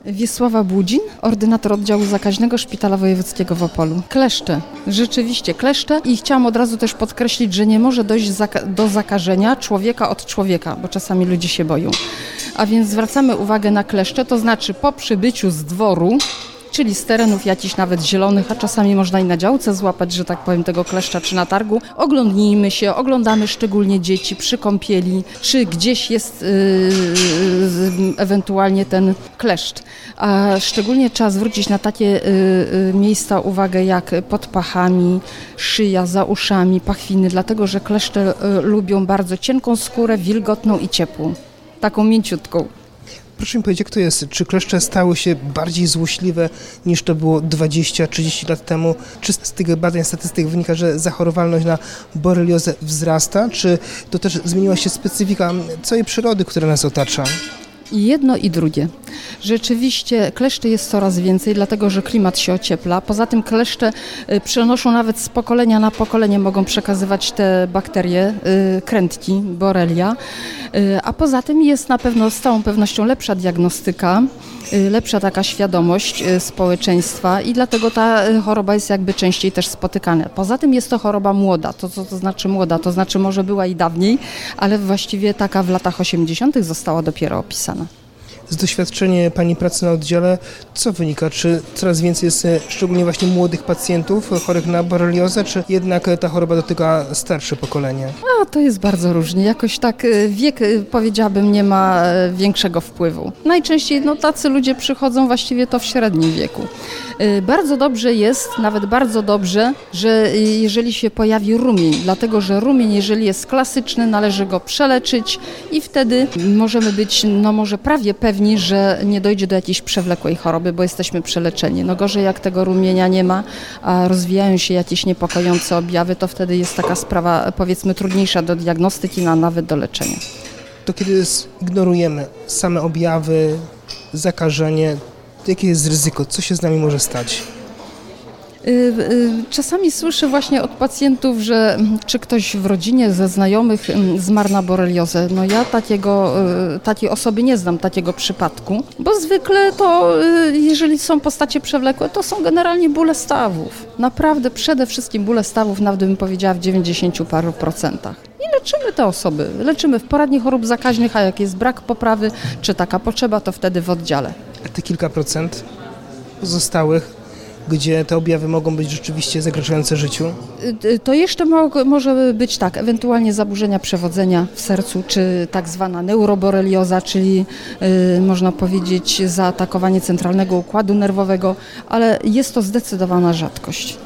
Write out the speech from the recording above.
Wiesława Budzin, ordynator oddziału zakaźnego Szpitala Wojewódzkiego w Opolu. Kleszcze, rzeczywiście kleszcze i chciałam od razu też podkreślić, że nie może dojść do zakażenia człowieka od człowieka, bo czasami ludzie się boją. A więc zwracamy uwagę na kleszcze, to znaczy po przybyciu z dworu, czyli z terenów jakichś nawet zielonych, a czasami można i na działce złapać, że tak powiem, tego kleszcza czy na targu. Oglądnijmy się, oglądamy szczególnie dzieci przy kąpieli, czy gdzieś jest ewentualnie ten kleszcz. A szczególnie trzeba zwrócić na takie miejsca uwagę jak pod pachami, szyja, za uszami, pachwiny, dlatego że kleszcze lubią bardzo cienką skórę, wilgotną i ciepłą, taką mięciutką. Proszę mi powiedzieć, jak to jest? Czy kleszcze stały się bardziej złośliwe niż to było 20-30 lat temu? Czy z tych badań, statystyk wynika, że zachorowalność na boreliozę wzrasta? Czy to też zmieniła się specyfika całej przyrody, która nas otacza? I jedno i drugie. Rzeczywiście kleszczy jest coraz więcej, dlatego że klimat się ociepla. Poza tym kleszcze przenoszą nawet z pokolenia na pokolenie, mogą przekazywać te bakterie, krętki, borelia. A poza tym jest na pewno z całą pewnością lepsza diagnostyka, lepsza taka świadomość społeczeństwa i dlatego ta choroba jest jakby częściej też spotykana. Poza tym jest to choroba młoda. To co to znaczy młoda? To znaczy może była i dawniej, ale właściwie taka w latach 80. została dopiero opisana. Z doświadczenia Pani pracy na oddziale, co wynika? Czy coraz więcej jest szczególnie właśnie młodych pacjentów chorych na boreliozę, czy jednak ta choroba dotyka starsze pokolenie? A to jest bardzo różnie. Jakoś tak wiek, powiedziałabym, nie ma większego wpływu. Najczęściej tacy ludzie przychodzą właściwie to w średnim wieku. Bardzo dobrze jest, nawet bardzo dobrze, że jeżeli się pojawi rumień, dlatego że rumień, jeżeli jest klasyczny, należy go przeleczyć i wtedy możemy być, może prawie pewni, że nie dojdzie do jakiejś przewlekłej choroby, bo jesteśmy przeleczeni. Gorzej jak tego rumienia nie ma, a rozwijają się jakieś niepokojące objawy, to wtedy jest taka sprawa, powiedzmy, trudniejsza do diagnostyki, a nawet do leczenia. To kiedy ignorujemy same objawy, zakażenie, jakie jest ryzyko? Co się z nami może stać? Czasami słyszę właśnie od pacjentów, że czy ktoś w rodzinie ze znajomych zmarł na boreliozę. Ja takiej osoby nie znam, takiego przypadku, bo zwykle to, jeżeli są postacie przewlekłe, to są generalnie bóle stawów. Naprawdę przede wszystkim bóle stawów, nawet bym powiedziała w 90 paru procentach. I leczymy te osoby. Leczymy w poradni chorób zakaźnych, a jak jest brak poprawy, czy taka potrzeba, to wtedy w oddziale. A te kilka procent pozostałych, gdzie te objawy mogą być rzeczywiście zagrażające życiu? To jeszcze może być tak, ewentualnie zaburzenia przewodzenia w sercu, czy tak zwana neuroborelioza, czyli można powiedzieć zaatakowanie centralnego układu nerwowego, ale jest to zdecydowana rzadkość.